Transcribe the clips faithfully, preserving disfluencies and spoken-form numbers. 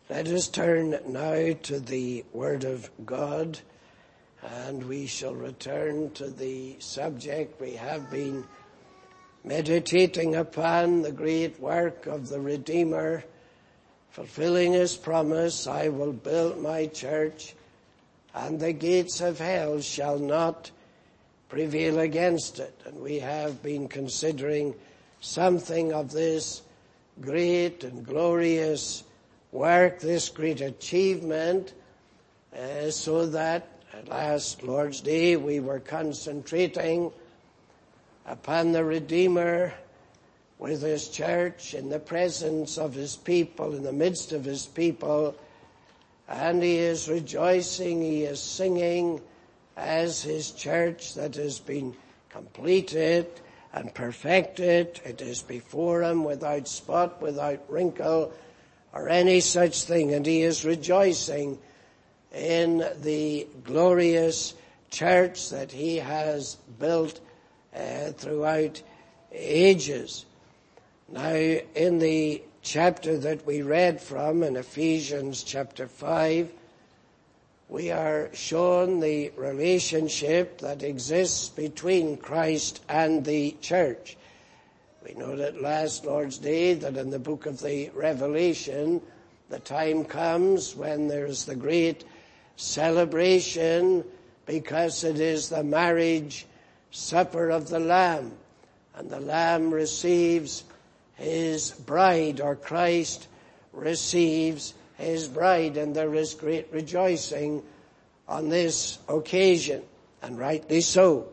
Let us turn now to the Word of God, and we shall return to the subject we have been meditating upon, the great work of the Redeemer, fulfilling his promise, I will build my church, and the gates of hell shall not prevail against it. And we have been considering something of this great and glorious work, this great achievement, uh, so that at last Lord's Day we were concentrating upon the Redeemer with his church in the presence of his people, in the midst of his people, and he is rejoicing, he is singing as his church that has been completed and perfected. It is before him without spot, without wrinkle, or any such thing, and he is rejoicing in the glorious church that he has built uh, throughout ages. Now, in the chapter that we read from, in Ephesians chapter five, we are shown the relationship that exists between Christ and the church. We know that last Lord's Day that in the book of the Revelation, the time comes when there's the great celebration because it is the marriage supper of the Lamb. And the Lamb receives his bride, or Christ receives his bride, and there is great rejoicing on this occasion, and rightly so.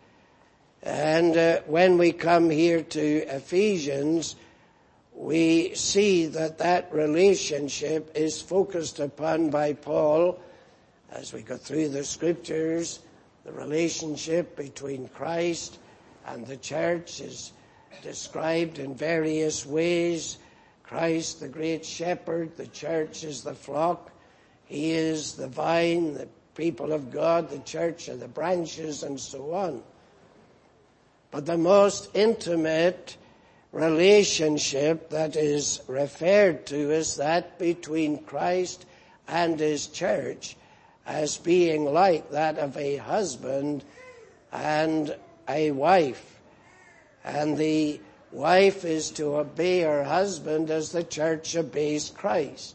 And uh, when we come here to Ephesians, we see that that relationship is focused upon by Paul as we go through the scriptures. The relationship between Christ and the church is described in various ways. Christ, the great shepherd, the church is the flock. He is the vine, the people of God, the church are the branches, and so on. But the most intimate relationship that is referred to is that between Christ and his church as being like that of a husband and a wife. And the wife is to obey her husband as the church obeys Christ.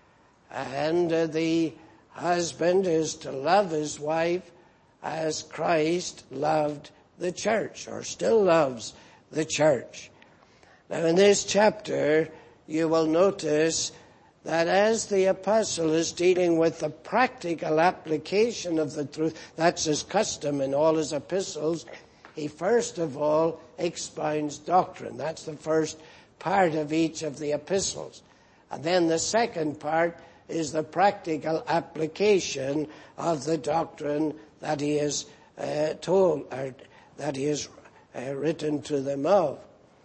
And uh, the husband is to love his wife as Christ loved the church, or still loves the church. Now in this chapter, you will notice that as the apostle is dealing with the practical application of the truth, that's his custom in all his epistles, he first of all expounds doctrine. That's the first part of each of the epistles. And then the second part is the practical application of the doctrine that he has uh, told, or that he has uh, written to them of.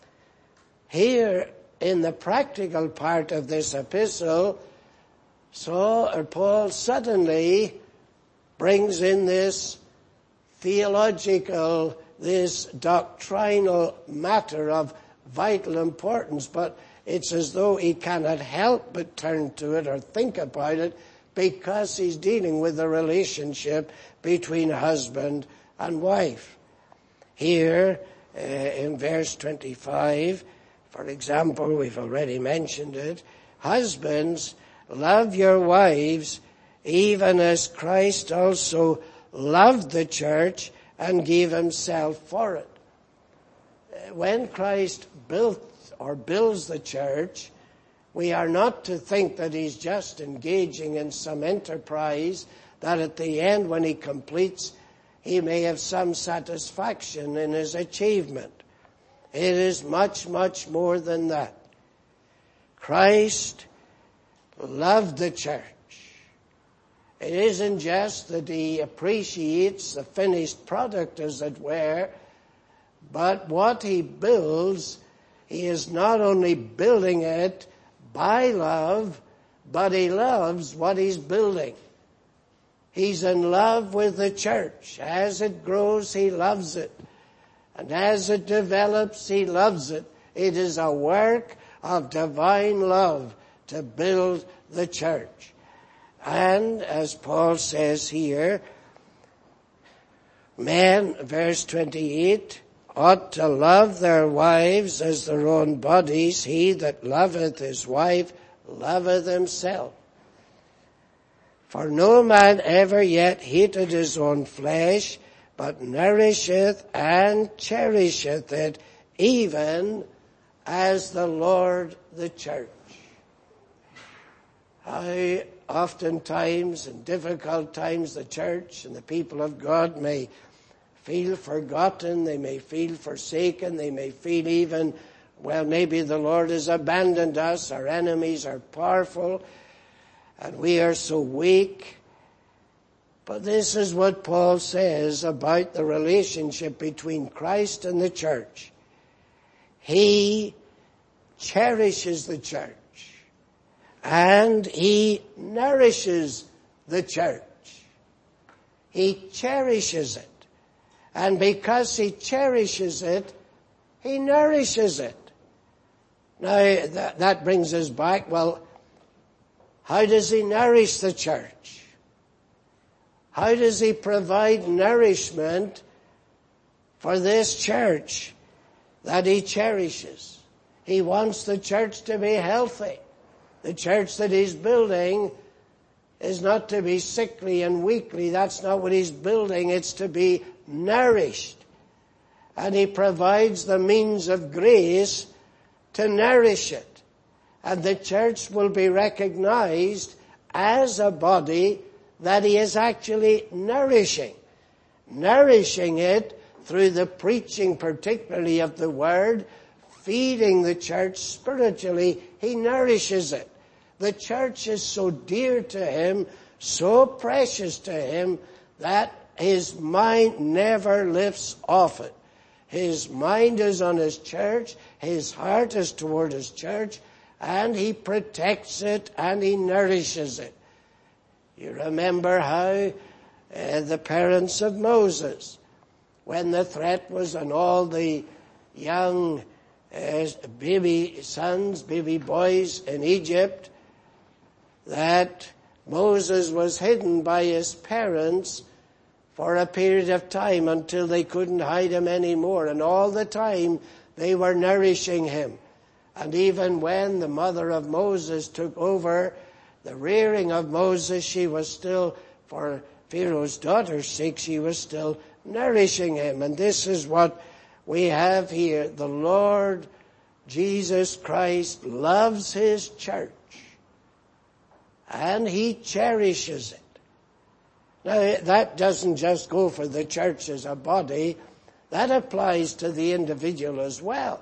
Here, in the practical part of this epistle, so or Paul suddenly brings in this theological, this doctrinal matter of vital importance, but it's as though he cannot help but turn to it or think about it because he's dealing with the relationship between husband and wife. Here, uh, in verse twenty-five, for example, we've already mentioned it, husbands, love your wives, even as Christ also loved the church and gave himself for it. When Christ built or builds the church, we are not to think that he's just engaging in some enterprise that at the end, when he completes, he may have some satisfaction in his achievement. It is much, much more than that. Christ loved the church. It isn't just that he appreciates the finished product, as it were, but what he builds, he is not only building it by love, but he loves what he's building. He's in love with the church. As it grows, he loves it. And as it develops, he loves it. It is a work of divine love to build the church. And as Paul says here, men, verse twenty-eight, ought to love their wives as their own bodies. He that loveth his wife loveth himself. For no man ever yet hated his own flesh, but nourisheth and cherisheth it, even as the Lord the church. How oftentimes in difficult times the church and the people of God may feel forgotten, they may feel forsaken, they may feel even, well, maybe the Lord has abandoned us, our enemies are powerful, and we are so weak. But this is what Paul says about the relationship between Christ and the church. He cherishes the church, and he nourishes the church. He cherishes it. And because he cherishes it, he nourishes it. Now, that, that brings us back, well, how does he nourish the church? How does he provide nourishment for this church that he cherishes? He wants the church to be healthy. The church that he's building is not to be sickly and weakly. That's not what he's building. It's to be nourished. And he provides the means of grace to nourish it. And the church will be recognized as a body that he is actually nourishing. Nourishing it through the preaching particularly of the word, feeding the church spiritually. He nourishes it. The church is so dear to him, so precious to him, that his mind never lifts off it. His mind is on his church, his heart is toward his church, and he protects it and he nourishes it. You remember how uh, the parents of Moses, when the threat was on all the young uh, baby sons, baby boys in Egypt, that Moses was hidden by his parents for a period of time until they couldn't hide him anymore. And all the time they were nourishing him. And even when the mother of Moses took over the rearing of Moses, she was still, for Pharaoh's daughter's sake, she was still nourishing him. And this is what we have here. The Lord Jesus Christ loves his church, and he cherishes it. Now, that doesn't just go for the church as a body. That applies to the individual as well.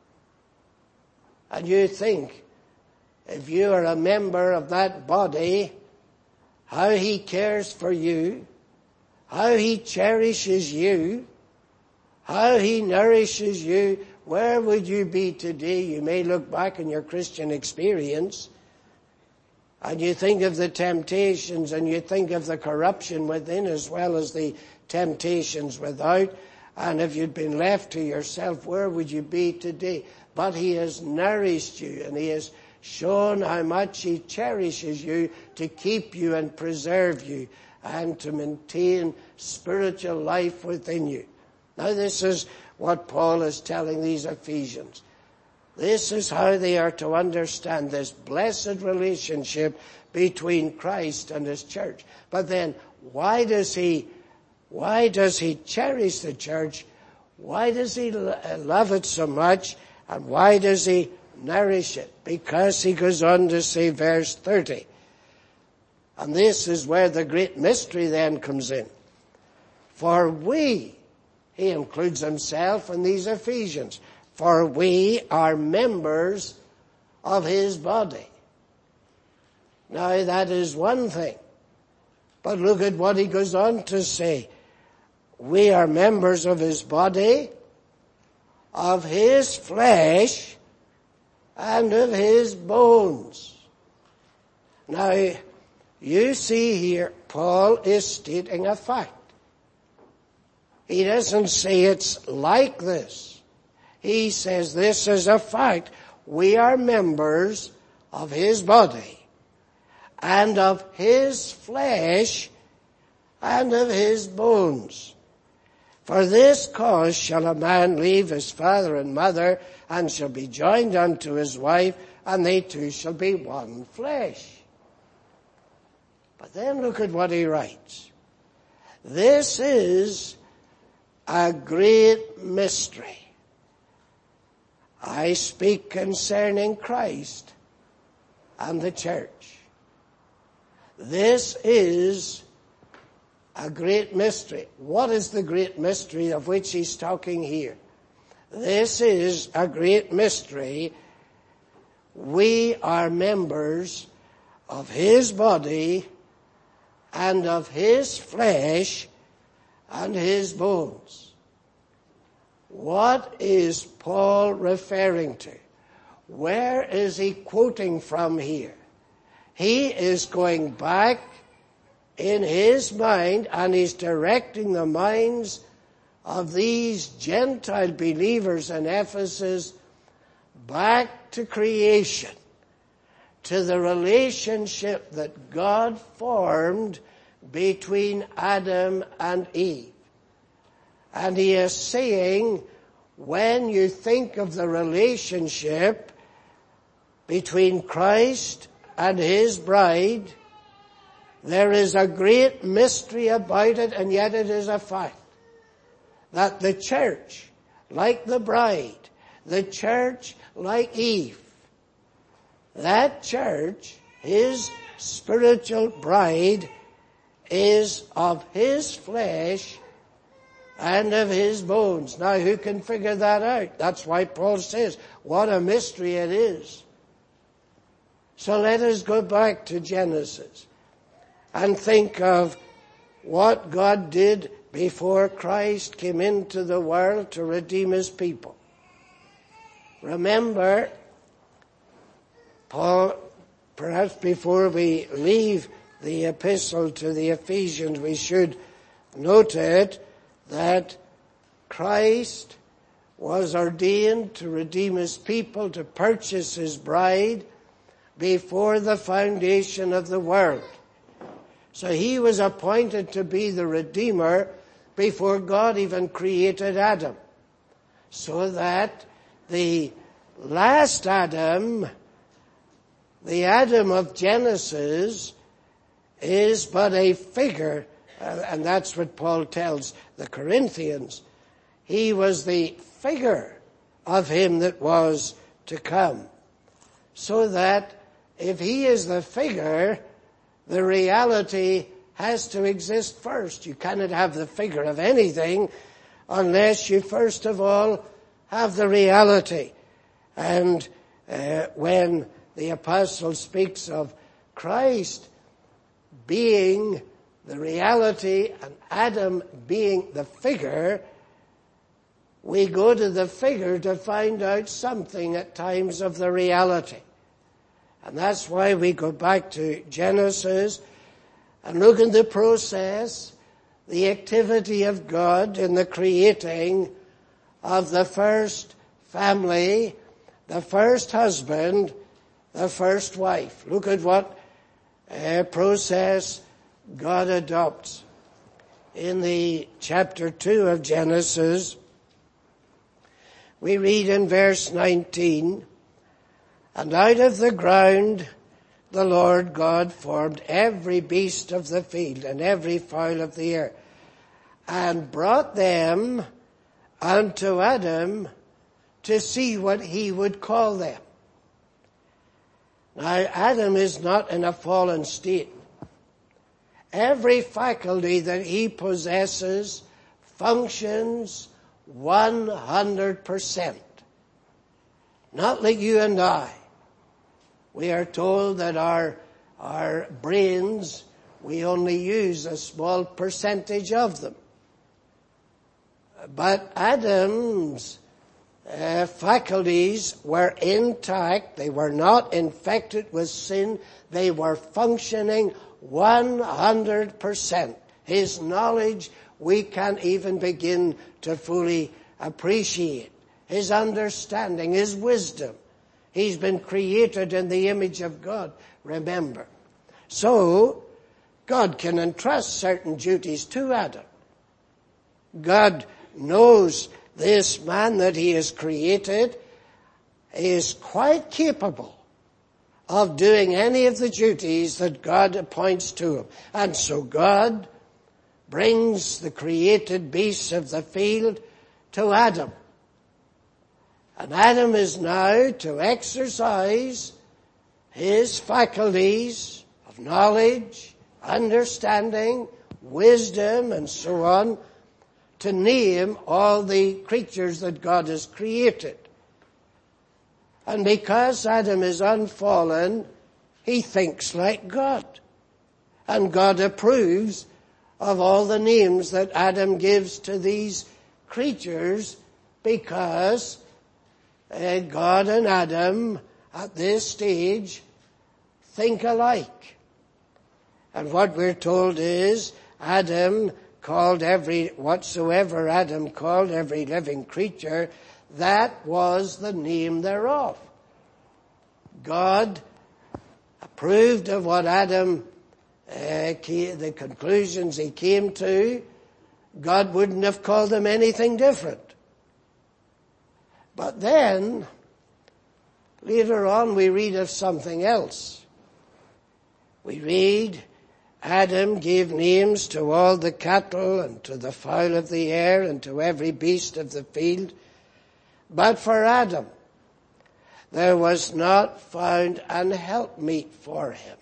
And you think, if you are a member of that body, how he cares for you, how he cherishes you, how he nourishes you, where would you be today? You may look back in your Christian experience, and you think of the temptations, and you think of the corruption within as well as the temptations without. And if you'd been left to yourself, where would you be today? But he has nourished you, and he has shown how much he cherishes you to keep you and preserve you and to maintain spiritual life within you. Now, this is what Paul is telling these Ephesians. This is how they are to understand this blessed relationship between Christ and his church. But then, why does he, why does he cherish the church? Why does he love it so much? And why does he nourish it? Because he goes on to say, verse thirty. And this is where the great mystery then comes in. For we, he includes himself in these Ephesians, for we are members of his body. Now that is one thing. But look at what he goes on to say. We are members of his body, of his flesh, and of his bones. Now, you see here, Paul is stating a fact. He doesn't say it's like this. He says this is a fact. We are members of his body, and of his flesh, and of his bones. For this cause shall a man leave his father and mother, and shall be joined unto his wife, and they two shall be one flesh. But then look at what he writes. This is a great mystery. I speak concerning Christ and the church. This is a great mystery. What is the great mystery of which he's talking here? This is a great mystery. We are members of his body and of his flesh and his bones. What is Paul referring to? Where is he quoting from here? He is going back in his mind, and he's directing the minds of these Gentile believers in Ephesus back to creation, to the relationship that God formed between Adam and Eve. And he is saying, when you think of the relationship between Christ and his bride, there is a great mystery about it, and yet it is a fact that the church, like the bride, the church like Eve, that church, his spiritual bride, is of his flesh and of his bones. Now, who can figure that out? That's why Paul says, what a mystery it is. So let us go back to Genesis and think of what God did before Christ came into the world to redeem his people. Remember, Paul, perhaps before we leave the epistle to the Ephesians, we should note it, that Christ was ordained to redeem his people, to purchase his bride before the foundation of the world. So he was appointed to be the Redeemer before God even created Adam. So that the last Adam, the Adam of Genesis, is but a figure, uh, and that's what Paul tells the Corinthians. He was the figure of him that was to come. So that if he is the figure, the reality has to exist first. You cannot have the figure of anything unless you first of all have the reality. And uh, when the apostle speaks of Christ being the reality and Adam being the figure, we go to the figure to find out something at times of the reality. And that's why we go back to Genesis and look at the process, the activity of God in the creating of the first family, the first husband, the first wife. Look at what uh, process God adopts. In the chapter two of Genesis, we read in verse nineteen, and out of the ground the Lord God formed every beast of the field and every fowl of the air, and brought them unto Adam to see what he would call them. Now, Adam is not in a fallen state. Every faculty that he possesses functions one hundred percent. Not like you and I. We are told that our, our brains, we only use a small percentage of them. But Adam's uh, faculties were intact. They were not infected with sin. They were functioning one hundred percent. His knowledge, we can't even begin to fully appreciate. His understanding, his wisdom, He's been created in the image of God, remember. So, God can entrust certain duties to Adam. God knows this man that he has created is quite capable of doing any of the duties that God appoints to him. And so God brings the created beasts of the field to Adam. And Adam is now to exercise his faculties of knowledge, understanding, wisdom, and so on, to name all the creatures that God has created. And because Adam is unfallen, he thinks like God. And God approves of all the names that Adam gives to these creatures, because uh, God and Adam at this stage think alike. And what we're told is Adam called every, whatsoever Adam called every living creature, that was the name thereof. God approved of what Adam, uh, came, the conclusions he came to. God wouldn't have called them anything different. But then, later on, we read of something else. We read, Adam gave names to all the cattle and to the fowl of the air and to every beast of the field. But for Adam, there was not found an helpmeet for him.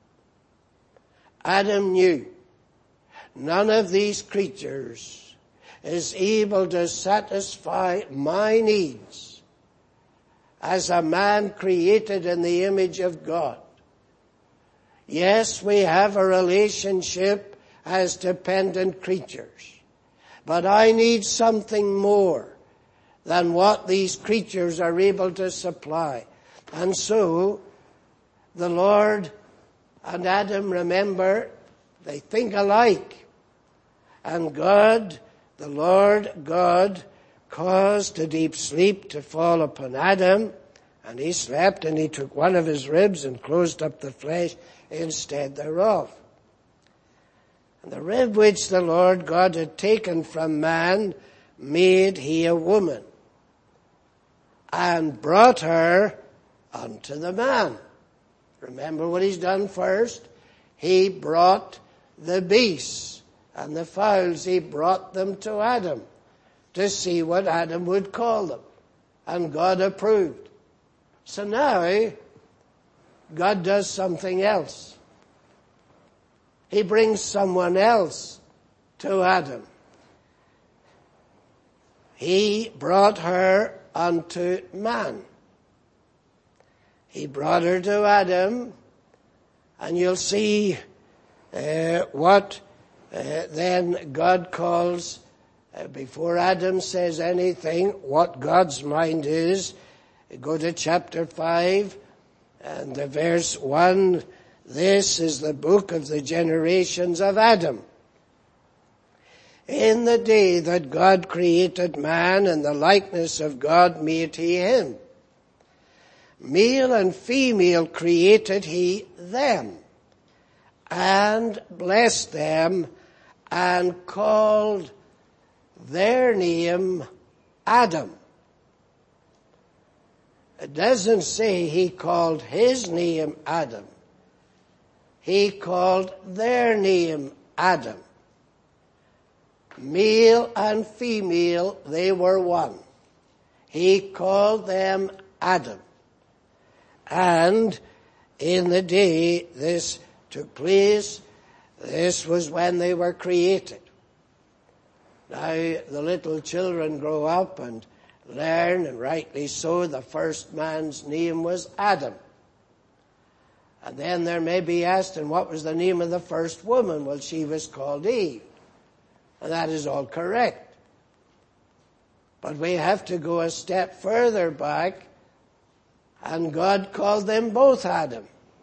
Adam knew none of these creatures is able to satisfy my needs as a man created in the image of God. Yes, we have a relationship as dependent creatures, but I need something more than what these creatures are able to supply. And so, the Lord and Adam, remember, they think alike. And God, the Lord God, caused a deep sleep to fall upon Adam, and he slept, and he took one of his ribs and closed up the flesh instead thereof. And the rib which the Lord God had taken from man made he a woman, and brought her unto the man. Remember what he's done first? He brought the beasts and the fowls, he brought them to Adam to see what Adam would call them. And God approved. So now, God does something else. He brings someone else to Adam. He brought her unto man. He brought her to Adam, and you'll see uh, what uh, then God calls, uh, before Adam says anything, what God's mind is. Go to chapter five, and the verse one, this is the book of the generations of Adam. In the day that God created man, in the likeness of God made he him. Male and female created he them, and blessed them, and called their name Adam. It doesn't say he called his name Adam. He called their name Adam. Male and female, they were one. He called them Adam. And in the day this took place, this was when they were created. Now the little children grow up and learn, and rightly so, the first man's name was Adam. And then there may be asked, and what was the name of the first woman? Well, she was called Eve. And that is all correct. But we have to go a step further back, and God called them both Adam.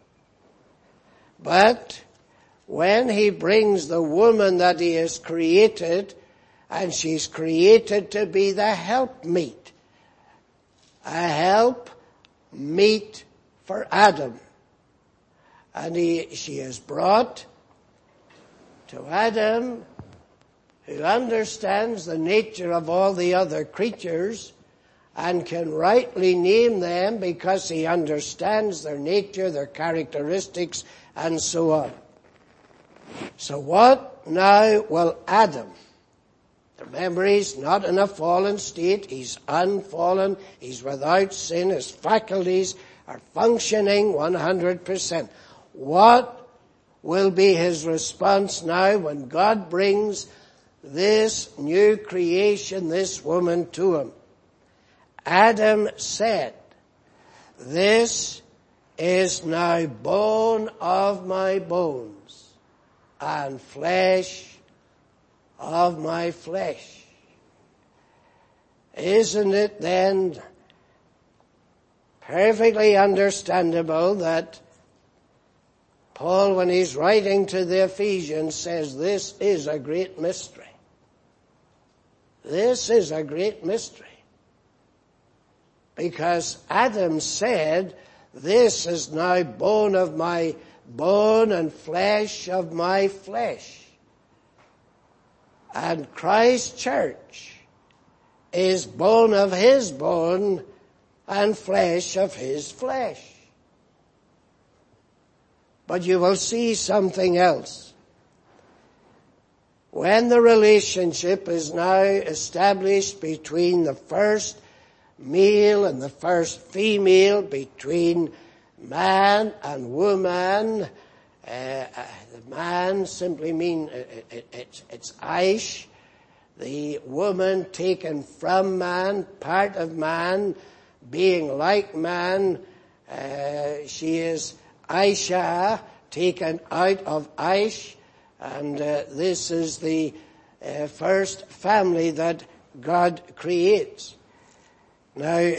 But when he brings the woman that he has created, and she's created to be the helpmeet, a help meet for Adam. And he, she is brought to Adam, who understands the nature of all the other creatures and can rightly name them because he understands their nature, their characteristics, and so on. So what now will Adam? Remember, he's not in a fallen state. He's unfallen. He's without sin. His faculties are functioning one hundred percent. What will be his response now when God brings this new creation, this woman, to him? Adam said, "This is now bone of my bones and flesh of my flesh." Isn't it then perfectly understandable that Paul, when he's writing to the Ephesians, says this is a great mystery. This is a great mystery. Because Adam said, "This is now bone of my bone and flesh of my flesh." And Christ's church is bone of his bone and flesh of his flesh. But you will see something else. When the relationship is now established between the first male and the first female, between man and woman, uh, the man simply mean it, it, it, it's Aish, the woman taken from man, part of man, being like man. Uh, she is Aisha, taken out of Aish, and uh, this is the uh, first family that God creates. Now,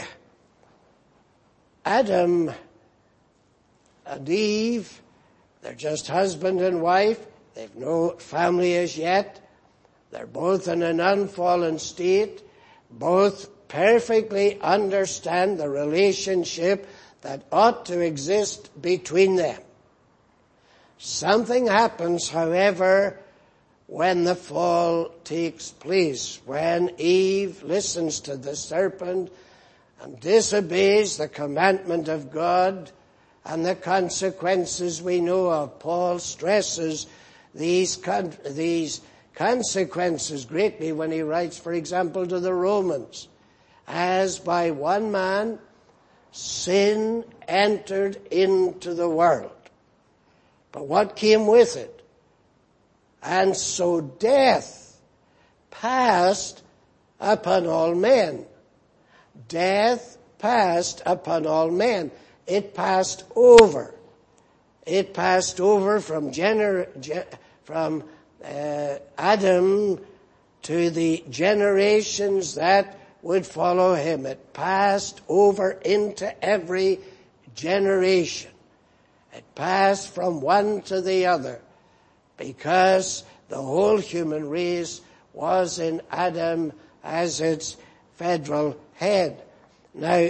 Adam and Eve, they're just husband and wife. They've no family as yet. They're both in an unfallen state. Both perfectly understand the relationship that ought to exist between them. Something happens, however, when the fall takes place, when Eve listens to the serpent and disobeys the commandment of God, and the consequences we know of. Paul stresses these con- these consequences greatly when he writes, for example, to the Romans. As by one man sin entered into the world. But what came with it? And so death passed upon all men. Death passed upon all men. It passed over. It passed over from gener- ge- from uh, Adam to the generations that would follow him. It passed over into every generation. It passed from one to the other because the whole human race was in Adam as its federal head. Now,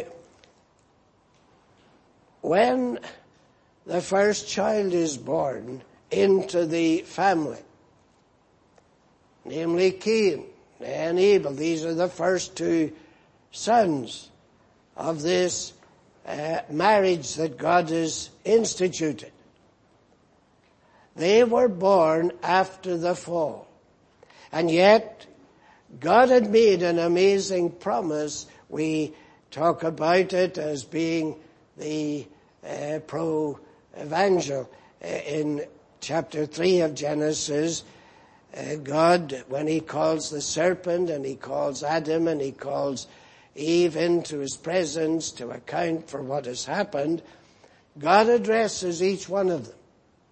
when the first child is born into the family, namely Cain and Abel, these are the first two sons of this uh, marriage that God has instituted. They were born after the fall. And yet, God had made an amazing promise. We talk about it as being the uh, pro-evangel. Uh, in chapter three of Genesis, uh, God, when he calls the serpent and he calls Adam and he calls Eve into his presence to account for what has happened, God addresses each one of them.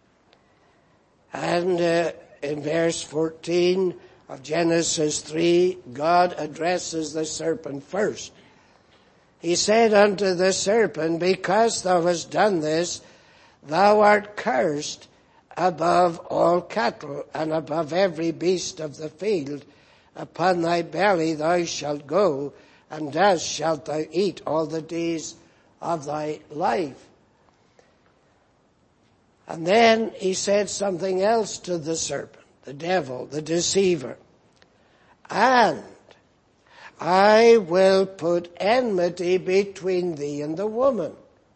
And uh, in verse fourteen of Genesis three, God addresses the serpent first. He said unto the serpent, because thou hast done this, thou art cursed above all cattle and above every beast of the field. Upon thy belly thou shalt go, and dust shalt thou eat all the days of thy life. And then he said something else to the serpent, the devil, the deceiver. And I will put enmity between thee and the woman,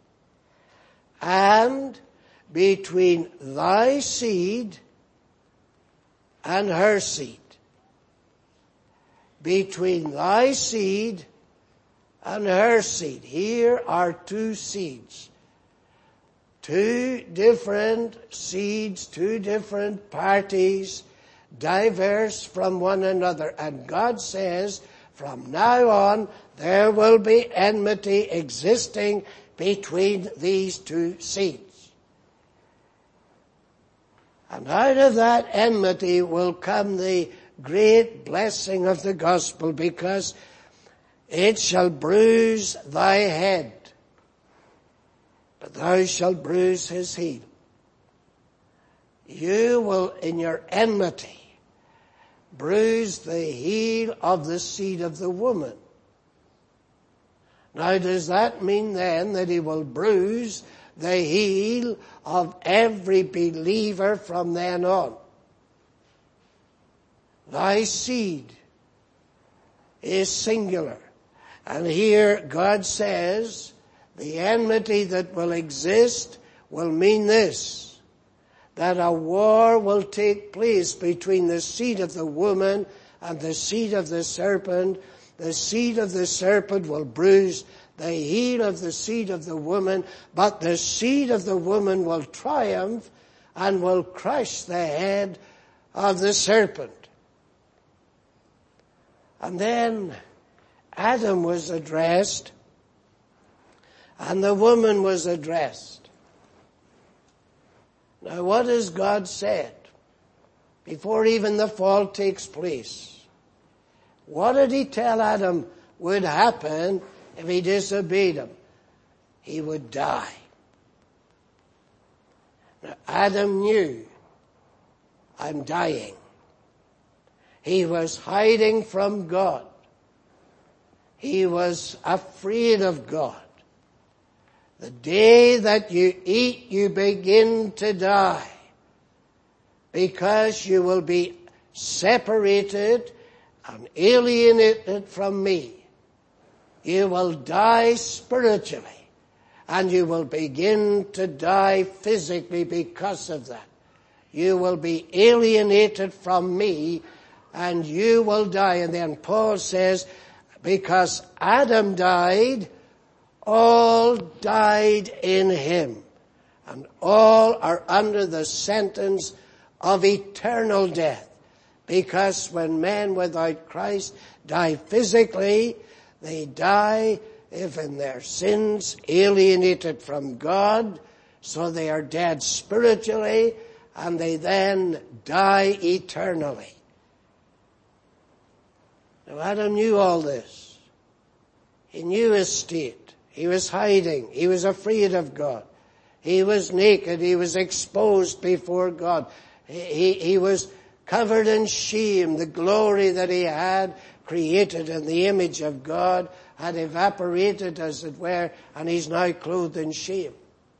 and between thy seed and her seed. Between thy seed and her seed. Here are two seeds. Two different seeds, two different parties, diverse from one another. And God says, from now on, there will be enmity existing between these two seeds. And out of that enmity will come the great blessing of the gospel, because it shall bruise thy head, but thou shalt bruise his heel. You will, in your enmity, bruise the heel of the seed of the woman. Now, does that mean then that he will bruise the heel of every believer from then on? Thy seed is singular. And here God says, the enmity that will exist will mean this, that a war will take place between the seed of the woman and the seed of the serpent. The seed of the serpent will bruise the heel of the seed of the woman, but the seed of the woman will triumph and will crush the head of the serpent. And then Adam was addressed, and the woman was addressed. Now, what has God said before even the fall takes place? What did he tell Adam would happen if he disobeyed him? He would die. Now, Adam knew, I'm dying. He was hiding from God. He was afraid of God. The day that you eat, you begin to die, because you will be separated and alienated from me. You will die spiritually, and you will begin to die physically because of that. You will be alienated from me, and you will die. And then Paul says, because Adam died, all died in him, and all are under the sentence of eternal death. Because when men without Christ die physically, they die, if in their sins, alienated from God, so they are dead spiritually, and they then die eternally. Now, Adam knew all this. He knew his state. He was hiding. He was afraid of God. He was naked. He was exposed before God. He, he, he was covered in shame. The glory that he had, created in the image of God, had evaporated, as it were, and he's now clothed in shame.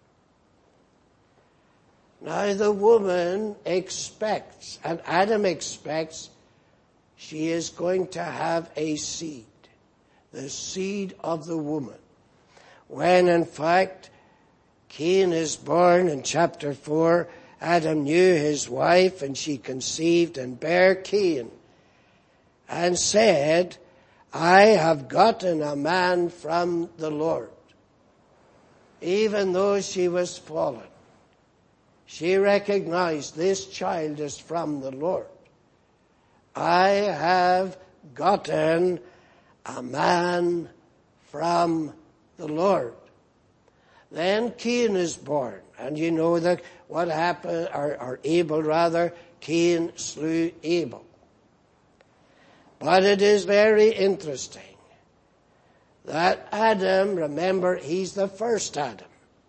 Now the woman expects, and Adam expects, she is going to have a seed, the seed of the woman. When in fact Cain is born in chapter four, Adam knew his wife, and she conceived and bare Cain, and said, I have gotten a man from the Lord. Even though she was fallen, she recognized this child is from the Lord. I have gotten a man from the Lord. Then Cain is born, and you know that what happened, or, or Abel rather, Cain slew Abel. But it is very interesting that Adam, remember, he's the first Adam.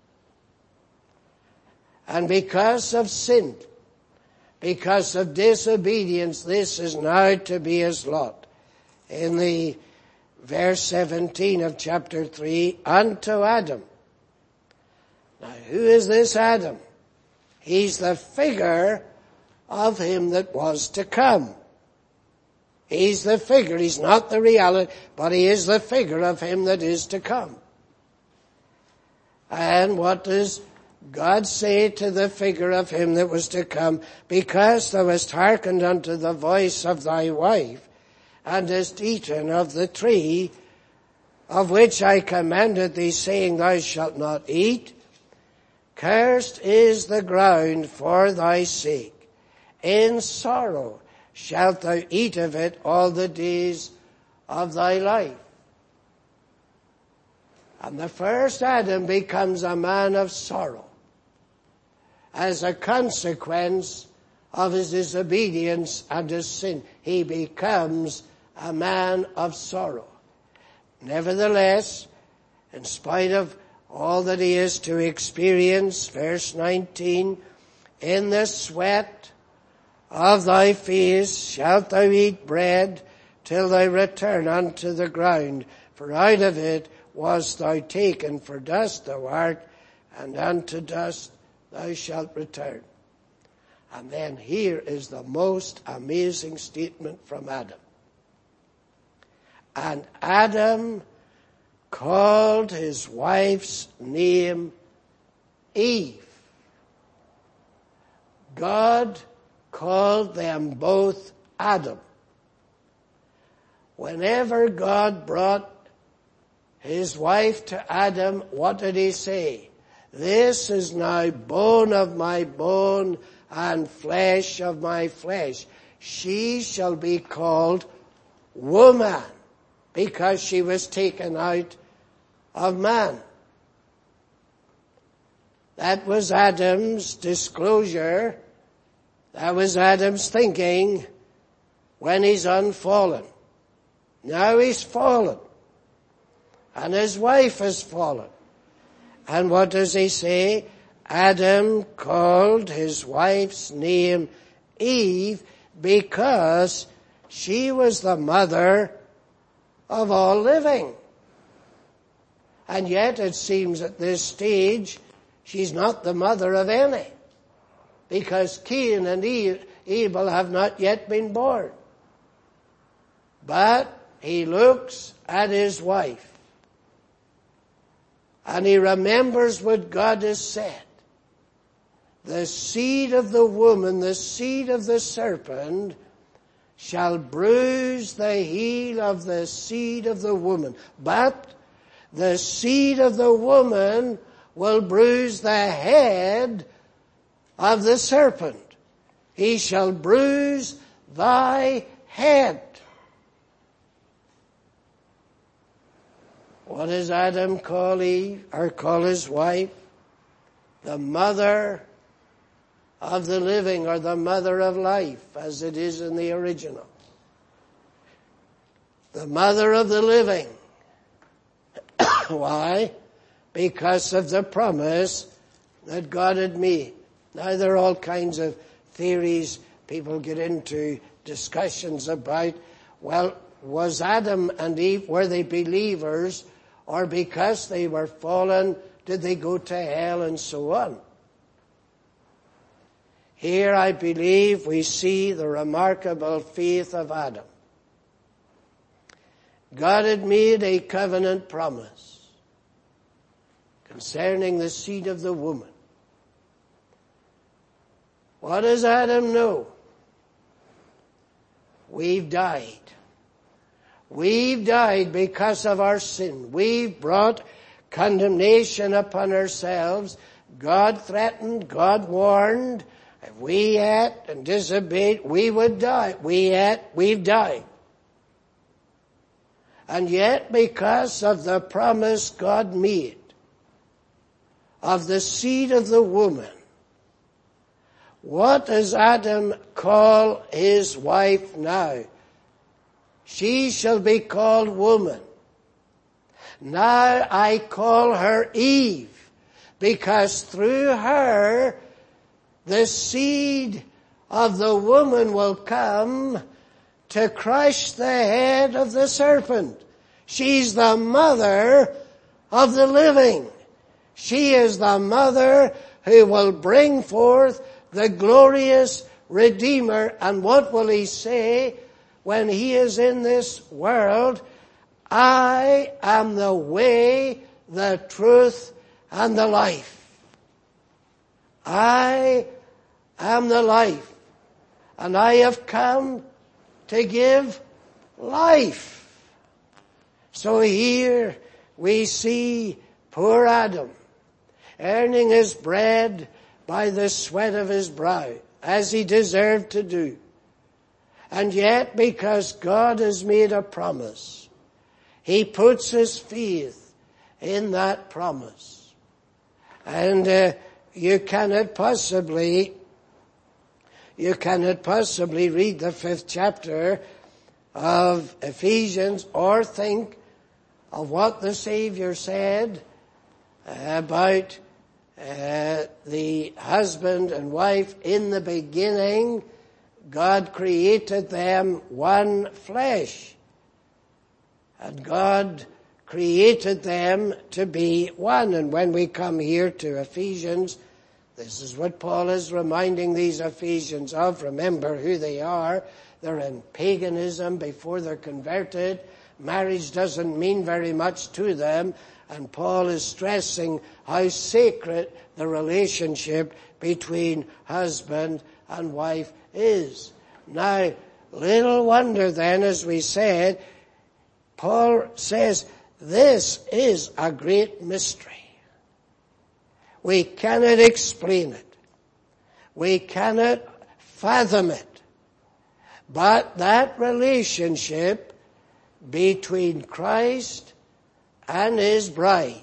And because of sin, because of disobedience, this is now to be his lot. In the verse seventeen of chapter three, unto Adam Now, who is this Adam? He's the figure of him that was to come. He's the figure. He's not the reality, but he is the figure of him that is to come. And what does God say to the figure of him that was to come? Because thou hast hearkened unto the voice of thy wife, and hast eaten of the tree of which I commanded thee, saying, thou shalt not eat. Cursed is the ground for thy sake. In sorrow shalt thou eat of it all the days of thy life. And the first Adam becomes a man of sorrow as a consequence of his disobedience and his sin. He becomes a man of sorrow. Nevertheless, in spite of all that he is to experience, verse nineteen, in the sweat of thy face shalt thou eat bread till thou return unto the ground, for out of it wast thou taken, for dust thou art, and unto dust thou shalt return. And then here is the most amazing statement from Adam. And Adam called his wife's name Eve. God called them both Adam. Whenever God brought his wife to Adam, what did he say? This is now bone of my bone and flesh of my flesh. She shall be called woman, because she was taken out of man. That was Adam's disclosure. That was Adam's thinking when he's unfallen. Now he's fallen. And his wife has fallen. And what does he say? Adam called his wife's name Eve because she was the mother of all living. And yet it seems at this stage she's not the mother of any, because Cain and Abel have not yet been born. But he looks at his wife and he remembers what God has said. The seed of the woman, the seed of the serpent, shall bruise the heel of the seed of the woman. But the seed of the woman will bruise the head of the serpent. He shall bruise thy head. What does Adam call Eve, or call his wife? The mother of the living, or the mother of life, as it is in the original. The mother of the living. Why? Because of the promise that God had made. Now there are all kinds of theories people get into, discussions about, well, was Adam and Eve, were they believers, or because they were fallen, did they go to hell, and so on? Here I believe we see the remarkable faith of Adam. God had made a covenant promise concerning the seed of the woman. What does Adam know? We've died. We've died because of our sin. We've brought condemnation upon ourselves. God threatened, God warned. If we ate and disobeyed, we would die. We ate, we've died. And yet, because of the promise God made of the seed of the woman, what does Adam call his wife now? She shall be called woman. Now I call her Eve, because through her the seed of the woman will come to crush the head of the serpent. She's the mother of the living. She is the mother who will bring forth the glorious Redeemer. And what will he say when he is in this world? I am the way, the truth, and the life. I am the life, and I have come to give life. So here we see poor Adam earning his bread by the sweat of his brow, as he deserved to do. And yet, because God has made a promise, he puts his faith in that promise. And uh, you cannot possibly, you cannot possibly read the fifth chapter of Ephesians or think of what the Savior said about uh, the husband and wife. In the beginning, God created them one flesh. And God created them to be one. And when we come here to Ephesians, this is what Paul is reminding these Ephesians of. Remember who they are. They're in paganism before they're converted. Marriage doesn't mean very much to them. And Paul is stressing how sacred the relationship between husband and wife is. Now, little wonder then, as we said, Paul says, this is a great mystery. We cannot explain it. We cannot fathom it. But that relationship between Christ and his bride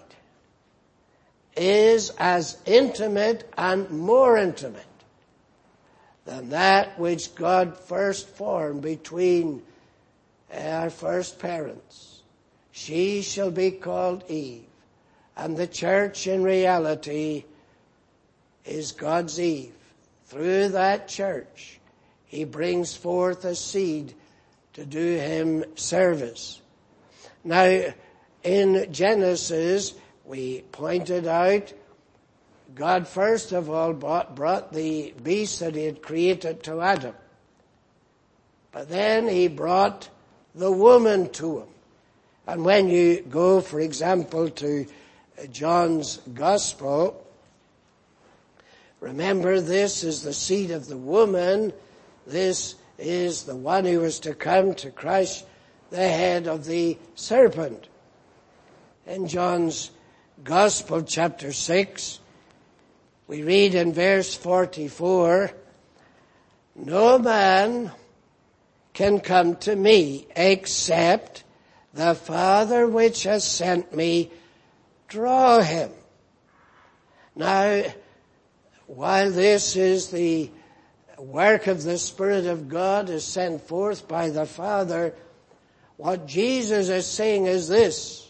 is as intimate and more intimate than that which God first formed between our first parents. She shall be called Eve. And the church in reality is God's Eve. Through that church, he brings forth a seed to do him service. Now, in Genesis, we pointed out, God first of all brought, brought the beast that he had created to Adam. But then he brought the woman to him. And when you go, for example, to John's Gospel, remember, this is the seed of the woman. This is the one who was to come to crush the head of the serpent. In John's Gospel, chapter six, we read in verse forty-four, no man can come to me except the Father which has sent me draw him. Now, while this is the work of the Spirit of God is sent forth by the Father, what Jesus is saying is this: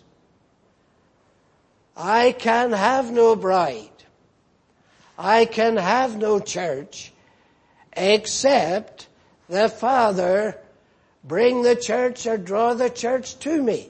I can have no bride, I can have no church, except the Father bring the church or draw the church to me.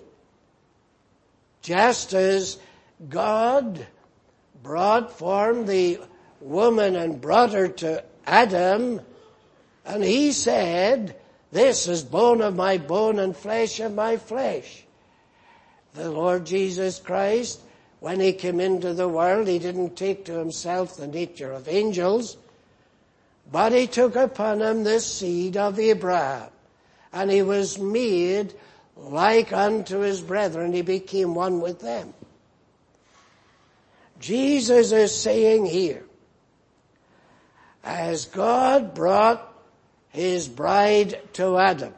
Just as God brought, formed the woman and brought her to Adam, and he said, this is bone of my bone and flesh of my flesh. The Lord Jesus Christ, when he came into the world, he didn't take to himself the nature of angels, but he took upon him the seed of Abraham, and he was made like unto his brethren. He became one with them. Jesus is saying here, as God brought his bride to Adam,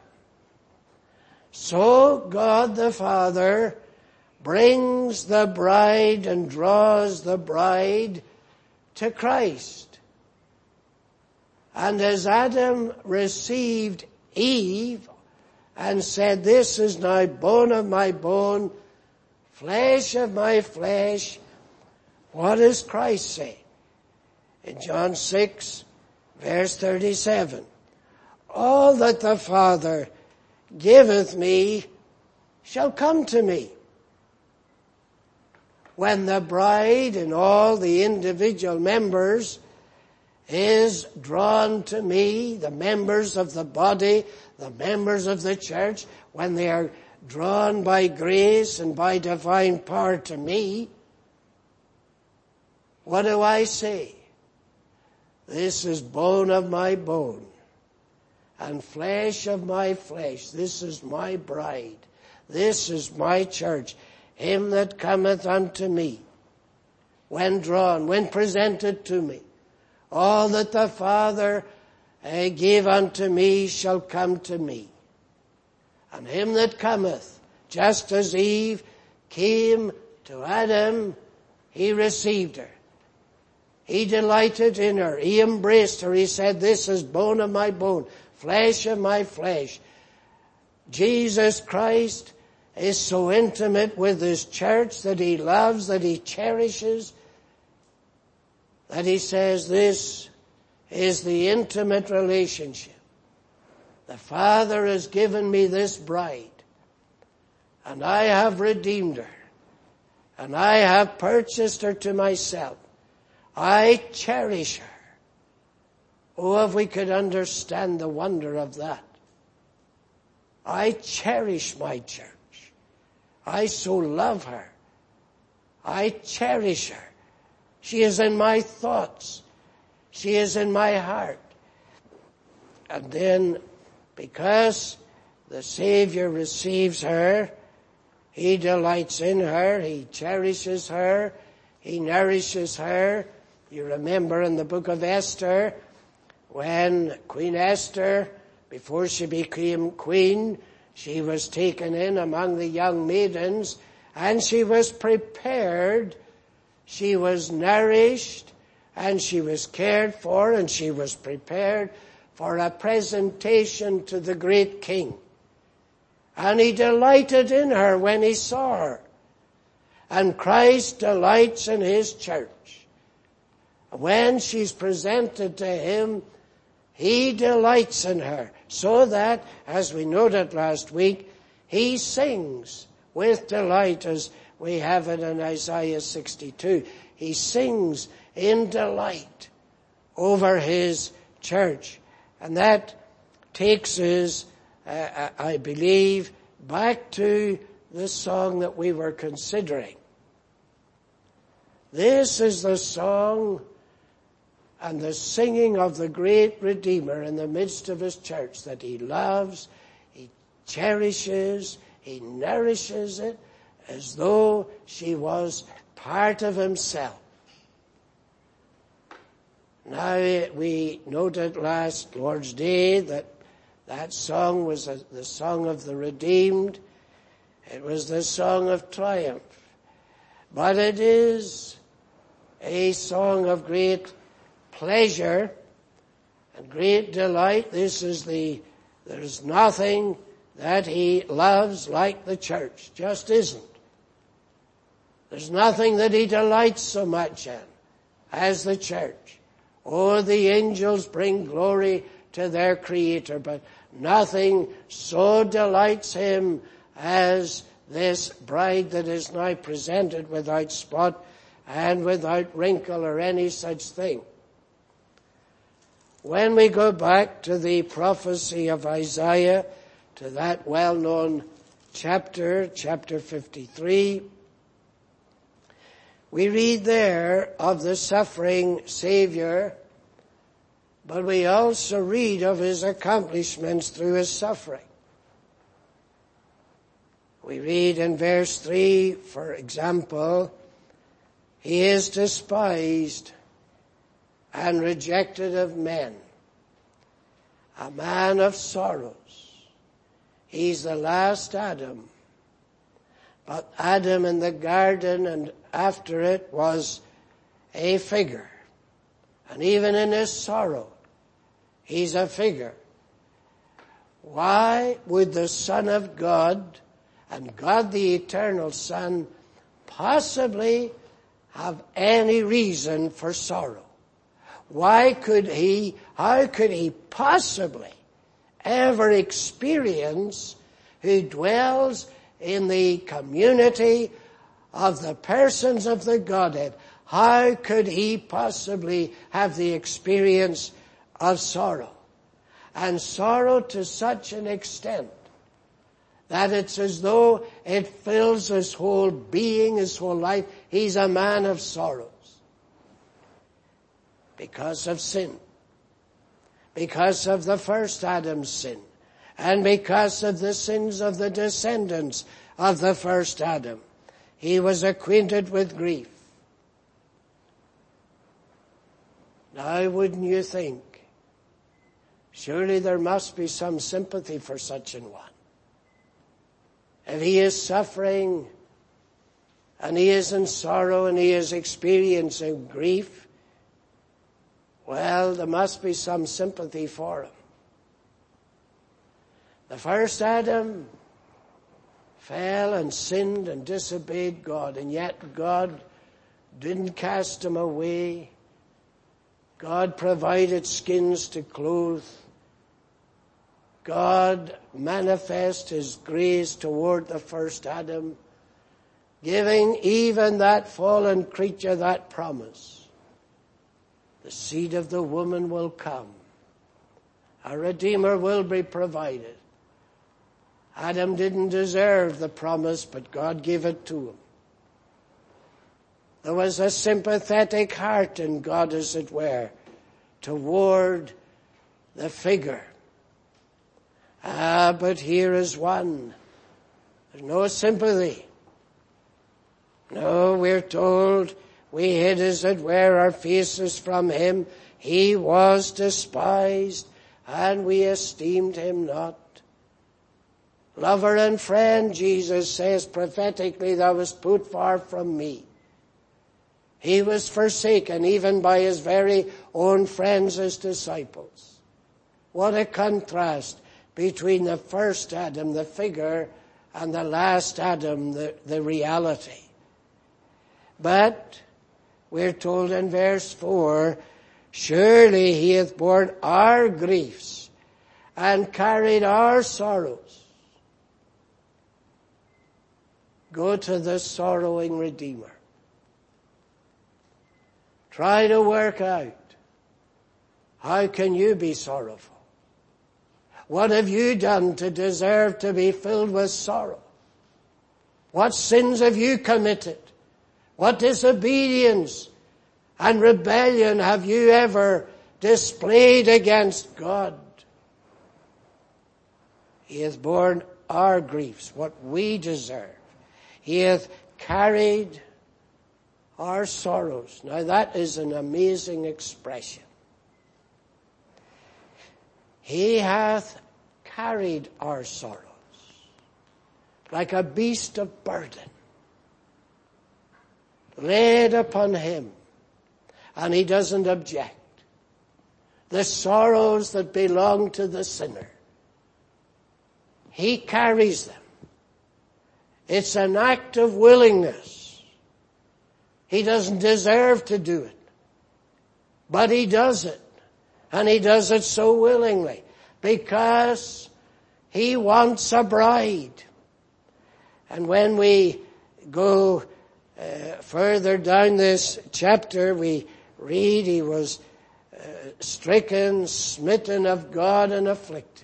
so God the Father brings the bride and draws the bride to Christ. And as Adam received Eve and said, this is now bone of my bone, flesh of my flesh, what does Christ say? In John six, verse thirty-seven, all that the Father giveth me shall come to me. when the bride and all the individual members is drawn to me, the members of the body, the members of the church, when they are drawn by grace and by divine power to me, what do I say? This is bone of my bone and flesh of my flesh. This is my bride. This is my church. Him that cometh unto me, when drawn, when presented to me, all that the Father uh, gave unto me shall come to me. And him that cometh, just as Eve came to Adam, he received her. He delighted in her. He embraced her. He said, this is bone of my bone, flesh of my flesh. Jesus Christ is so intimate with his church that he loves, that he cherishes, that he says this is the intimate relationship. The Father has given me this bride, and I have redeemed her, and I have purchased her to myself. I cherish her. Oh, if we could understand the wonder of that. I cherish my church. I so love her. I cherish her. She is in my thoughts. She is in my heart. And then, because the Savior receives her, he delights in her, he cherishes her, he nourishes her. You remember in the book of Esther, when Queen Esther, before she became queen, she was taken in among the young maidens, and she was prepared, she was nourished, and she was cared for, and she was prepared for a presentation to the great king. And he delighted in her when he saw her. And Christ delights in his church. When she's presented to him, he delights in her, so that, as we noted last week, he sings with delight, as we have it in Isaiah sixty-two. He sings in delight over his church. And that takes us, uh, I believe, back to the song that we were considering. This is the song and the singing of the great Redeemer in the midst of his church, that he loves, he cherishes, he nourishes it as though she was part of himself. Now, we noted last Lord's Day that that song was a, the song of the redeemed. It was the song of triumph. But it is a song of great pleasure and great delight. This is the, there's nothing that he loves like the church. Just isn't. There's nothing that he delights so much in as the church. Oh, the angels bring glory to their Creator, but nothing so delights him as this bride that is now presented without spot and without wrinkle or any such thing. When we go back to the prophecy of Isaiah, to that well-known chapter, chapter fifty-three, we read there of the suffering Savior, but we also read of his accomplishments through his suffering. We read in verse three, for example, he is despised and rejected of men, a man of sorrows. He's the last Adam. But Adam in the garden and after it was a figure. And even in his sorrow, he's a figure. Why would the Son of God and God the Eternal Son possibly have any reason for sorrow? Why could he, how could he possibly ever experience, who dwells in the community of the persons of the Godhead, how could he possibly have the experience of sorrow? And sorrow to such an extent that it's as though it fills his whole being, his whole life. He's a man of sorrows. Because of sin. Because of the first Adam's sin. And because of the sins of the descendants of the first Adam. He was acquainted with grief. Now, wouldn't you think, surely there must be some sympathy for such an one. If he is suffering, and he is in sorrow, and he is experiencing grief, well, there must be some sympathy for him. The first Adam fell and sinned and disobeyed God, and yet God didn't cast him away. God provided skins to clothe. God manifest his grace toward the first Adam, giving even that fallen creature that promise. The seed of the woman will come. A Redeemer will be provided. Adam didn't deserve the promise, but God gave it to him. There was a sympathetic heart in God, as it were, toward the figure. Ah, but here is one. There's no sympathy. No, we're told we hid, as it were, our faces from him. He was despised, and we esteemed him not. Lover and friend, Jesus says prophetically, thou wast put far from me. He was forsaken even by his very own friends, his disciples. What a contrast between the first Adam, the figure, and the last Adam, the, the reality. But we're told in verse four, surely he hath borne our griefs and carried our sorrows. Go to the sorrowing Redeemer. Try to work out, how can you be sorrowful? What have you done to deserve to be filled with sorrow? What sins have you committed? What disobedience and rebellion have you ever displayed against God? He hath borne our griefs, what we deserve. He hath carried our sorrows. Now that is an amazing expression. He hath carried our sorrows like a beast of burden, laid upon him, and he doesn't object. The sorrows that belong to the sinner, he carries them. It's an act of willingness. He doesn't deserve to do it, but he does it. And he does it so willingly because he wants a bride. And when we go uh, further down this chapter, we read he was uh, stricken, smitten of God, and afflicted.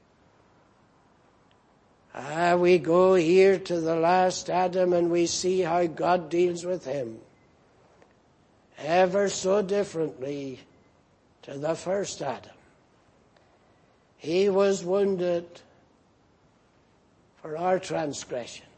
Ah, we go here to the last Adam and we see how God deals with him. Ever so differently to the first Adam. He was wounded for our transgressions.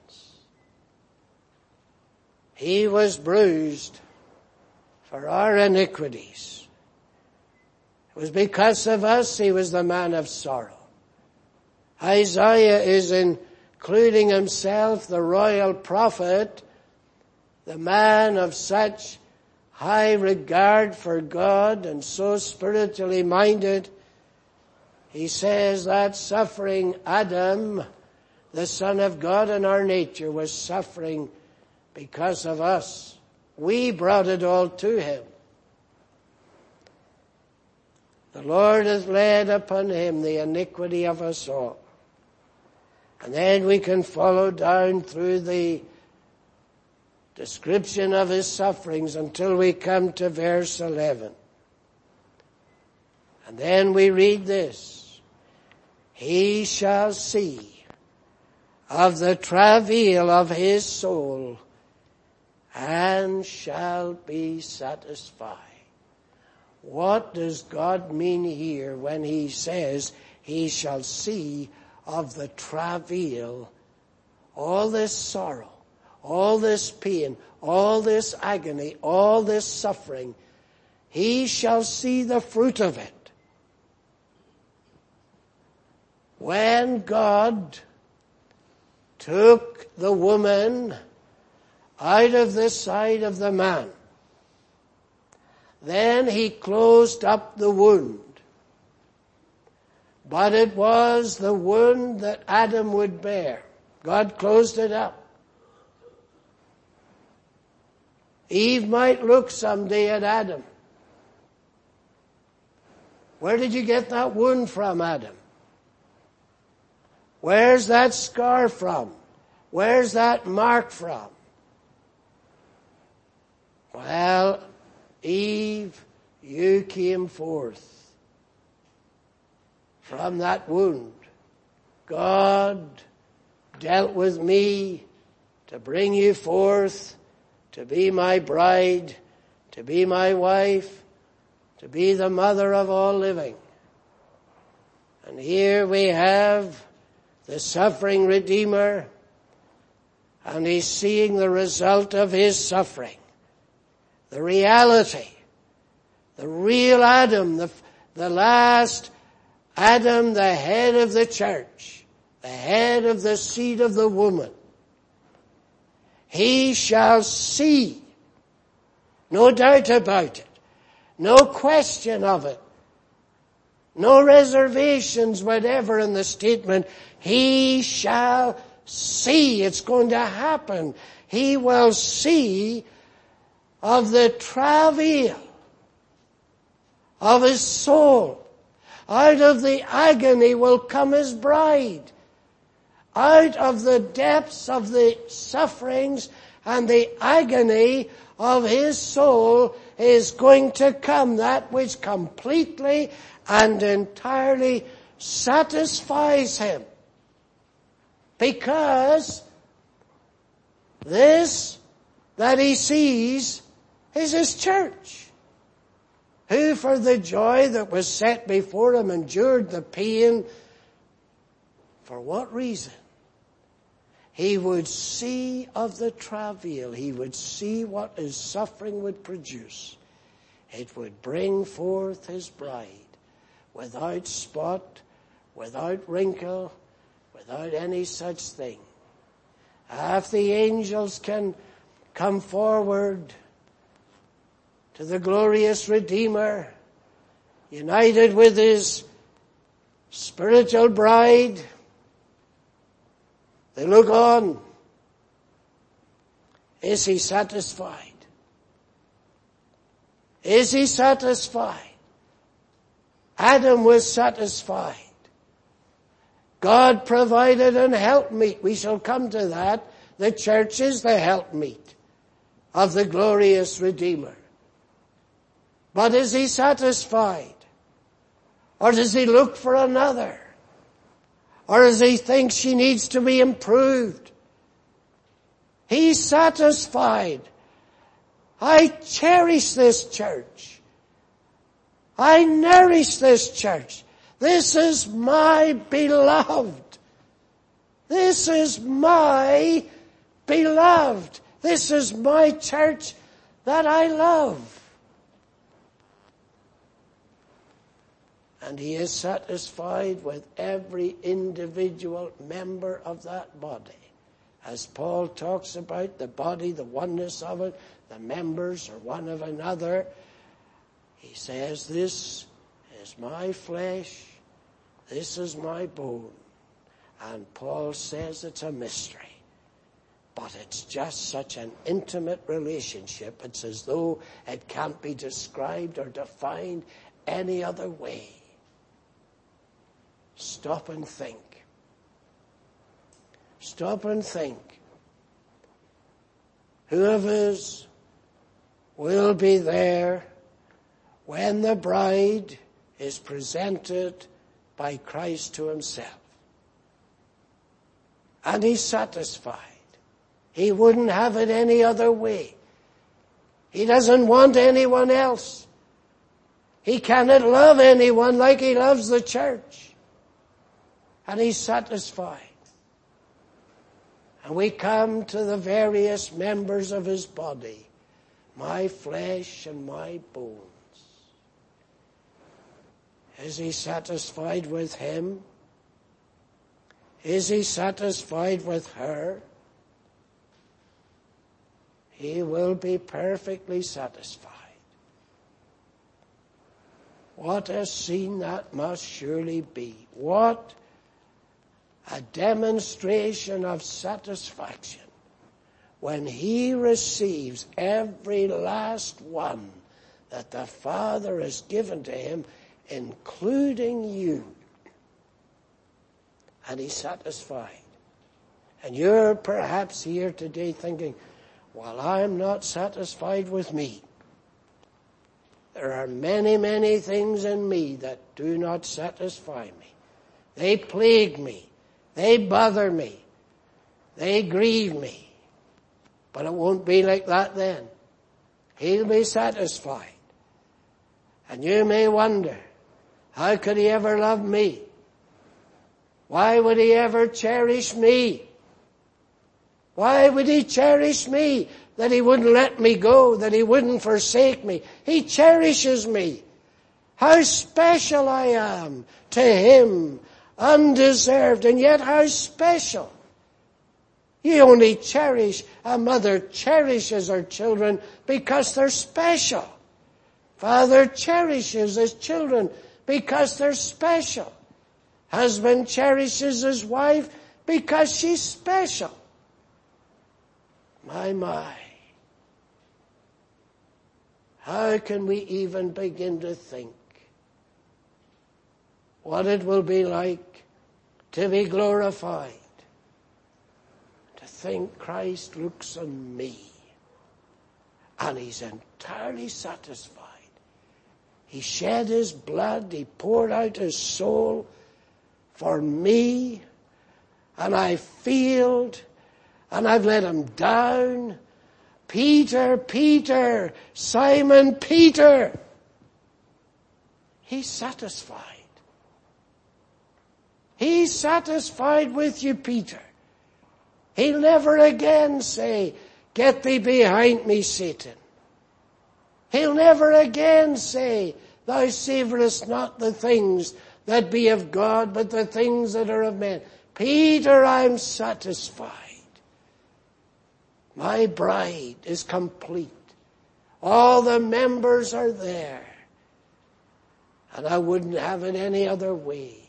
He was bruised for our iniquities. It was because of us he was the man of sorrow. Isaiah is including himself, the royal prophet, the man of such high regard for God and so spiritually minded. He says that suffering Adam, the Son of God in our nature, was suffering because of us. We brought it all to him. The Lord has laid upon him the iniquity of us all. And then we can follow down through the description of his sufferings until we come to verse eleven. And then we read this: he shall see of the travail of his soul and shall be satisfied. What does God mean here when he says he shall see of the travail, all this sorrow, all this pain, all this agony, all this suffering? He shall see the fruit of it. When God took the woman out of the side of the man, then he closed up the wound. But it was the wound that Adam would bear. God closed it up. Eve might look someday at Adam. Where did you get that wound from, Adam? Where's that scar from? Where's that mark from? Well, Eve, you came forth from that wound. God dealt with me to bring you forth, to be my bride, to be my wife, to be the mother of all living. And here we have the suffering Redeemer, and he's seeing the result of his suffering. The reality, the real Adam, the, the last Adam, the head of the church, the head of the seed of the woman. He shall see, no doubt about it, no question of it, no reservations whatever in the statement. He shall see. It's going to happen. He will see of the travail of his soul. Out of the agony will come his bride. Out of the depths of the sufferings and the agony of his soul is going to come that which completely and entirely satisfies him. Because this that he sees is his church, who for the joy that was set before him endured the pain. For what reason? He would see of the travail. He would see what his suffering would produce. It would bring forth his bride without spot, without wrinkle, without any such thing. If the angels can come forward to the glorious Redeemer, united with his spiritual bride, they look on. Is he satisfied? Is he satisfied? Adam was satisfied. God provided an helpmeet. We shall come to that. The church is the helpmeet of the glorious Redeemer. But is he satisfied? Or does he look for another? Or does he think she needs to be improved? He's satisfied. I cherish this church. I nourish this church. This is my beloved. This is my beloved. This is my church that I love. And he is satisfied with every individual member of that body. As Paul talks about the body, the oneness of it, the members are one of another. He says, this is my flesh, this is my bone. And Paul says it's a mystery. But it's just such an intimate relationship. It's as though it can't be described or defined any other way. Stop and think. Stop and think. Who of us will be there when the bride is presented by Christ to himself? And he's satisfied. He wouldn't have it any other way. He doesn't want anyone else. He cannot love anyone like he loves the church. And he's satisfied. And we come to the various members of his body, my flesh and my bones. Is he satisfied with him? Is he satisfied with her? He will be perfectly satisfied. What a scene that must surely be. What a demonstration of satisfaction when he receives every last one that the Father has given to him, including you. And he's satisfied. And you're perhaps here today thinking, well, I'm not satisfied with me. There are many, many things in me that do not satisfy me. They plague me. They bother me. They grieve me. But it won't be like that then. He'll be satisfied. And you may wonder, how could he ever love me? Why would he ever cherish me? Why would he cherish me? That he wouldn't let me go, that he wouldn't forsake me. He cherishes me. How special I am to him, undeserved, and yet how special. You only cherish, a mother cherishes her children because they're special. Father cherishes his children because they're special. Husband cherishes his wife because she's special. My, my. How can we even begin to think what it will be like to be glorified? To think Christ looks on me and he's entirely satisfied. He shed his blood, he poured out his soul for me, and I failed, and I've let him down. Peter, Peter, Simon Peter. He's satisfied. He's satisfied with you, Peter. He'll never again say, get thee behind me, Satan. He'll never again say, thou savorest not the things that be of God, but the things that are of men. Peter, I'm satisfied. My bride is complete. All the members are there. And I wouldn't have it any other way.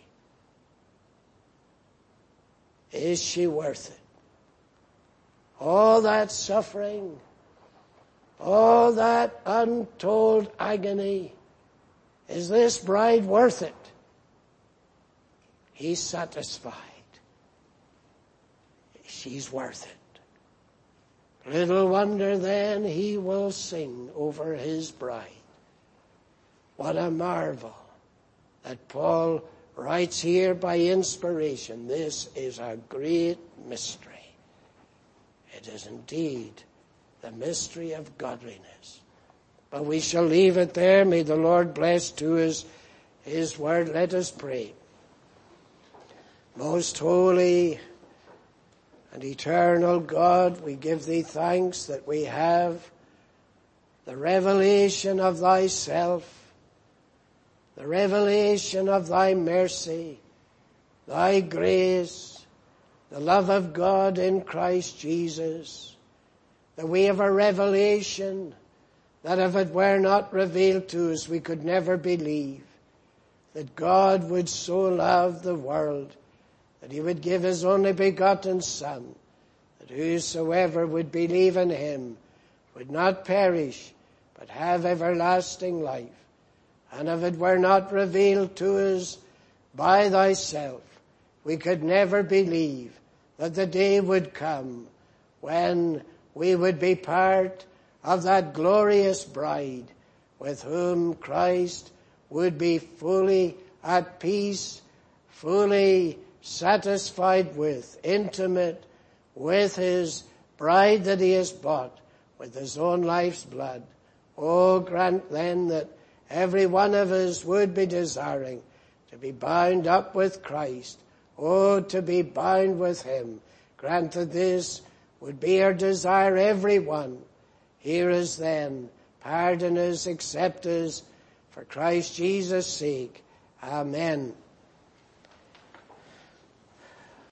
Is she worth it? All that suffering, all that untold agony, is this bride worth it? He's satisfied. She's worth it. Little wonder then he will sing over his bride. What a marvel that Paul writes here by inspiration. This is a great mystery. It is indeed the mystery of godliness. But we shall leave it there. May the Lord bless to us his word. Let us pray. Most holy and eternal God, we give thee thanks that we have the revelation of thyself, the revelation of thy mercy, thy grace, the love of God in Christ Jesus, that we have a revelation that if it were not revealed to us, we could never believe that God would so love the world that he would give his only begotten Son, that whosoever would believe in him would not perish, but have everlasting life. And if it were not revealed to us by thyself, we could never believe that the day would come when we would be part of that glorious bride with whom Christ would be fully at peace, fully satisfied with, intimate with his bride that he has bought with his own life's blood. Oh, grant then that every one of us would be desiring to be bound up with Christ. Oh, to be bound with him. Grant that this would be our desire, every one. Hear us then. Pardon us, accept us, for Christ Jesus' sake. Amen.